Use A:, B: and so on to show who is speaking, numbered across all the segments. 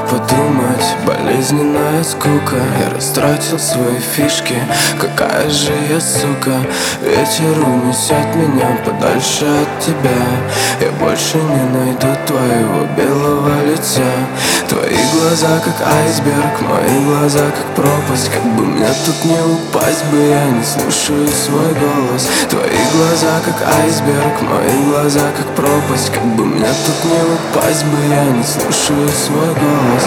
A: подумать, болезненная скука. Я растратил свои фишки, какая же я сука. Ветер унесет меня подальше от тебя. Я больше не найду твоего белого лица. Твои глаза как айсберг, мои глаза как пропасть. Как бы мне тут не упасть бы, я не слушаю свой голос. Твои глаза как айсберг, мои глаза как пропасть. Как бы мне тут не упасть бы, я не слушаю свой голос.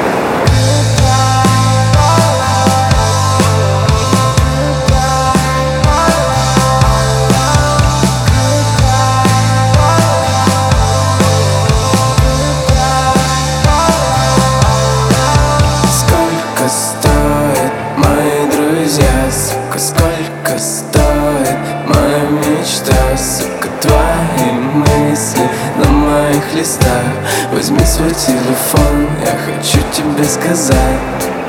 A: Сколько стоит, мои друзья, сука, сколько стоит моя мечта, сука, твои мысли на моих листах. Возьми свой телефон, я хочу тебе сказать.